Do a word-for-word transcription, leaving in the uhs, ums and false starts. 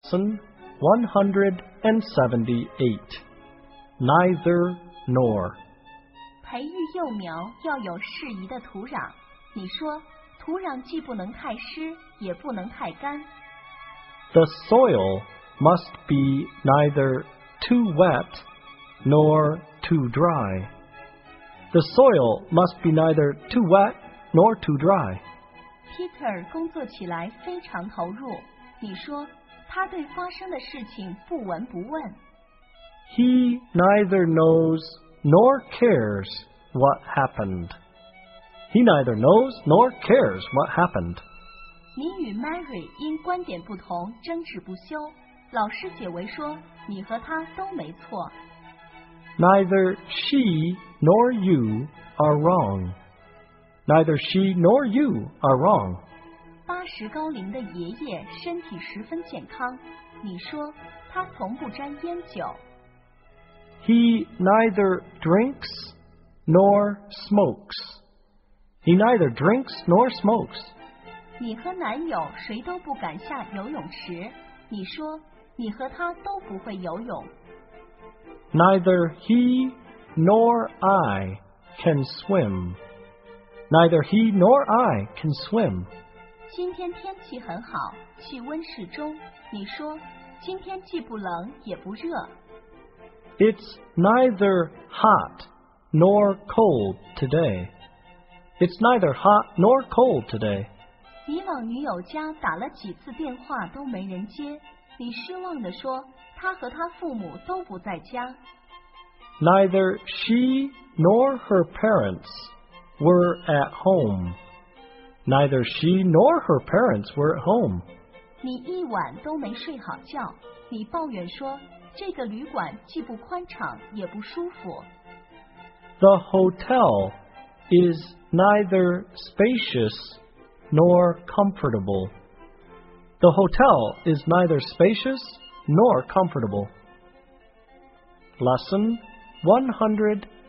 Lesson one hundred seventy-eight. Neither nor. 培育幼苗要有适宜的土壤。你说，土壤既不能太湿，也不能太干。 The soil must be neither too wet nor too dry. The soil must be neither too wet nor too dry. Peter 工作起来非常投入。你说，他对发生的事情不闻不问。 He neither knows nor cares what happened. He neither knows nor cares what happened. 你与 Mary 因观点不同争执不休，老师解围说你和他都没错。 Neither she nor you are wrong. Neither she nor you are wrong. 八十高龄的爷爷身体十分健康，你说他从不沾烟酒。 He neither drinks nor smokes. He neither drinks nor smokes. 你和男友谁都不敢下游泳池，你说你和他都不会游泳。 Neither he nor I can swim. Neither he nor I can swim. 今天天气很好，气温适中，你说今天既不冷也不热。 It's neither hot nor cold today. It's neither hot nor cold today. 你往女友家打了几次电话都没人接，你失望地说她和她父母都不在家。 Neither she nor her parents were at home. Neither she nor her parents were at home. 你一晚都没睡好觉，你抱怨说这个旅馆既不宽敞也不舒服。 The hotel is neither spacious nor comfortable. The hotel is neither spacious nor comfortable. Lesson one hundred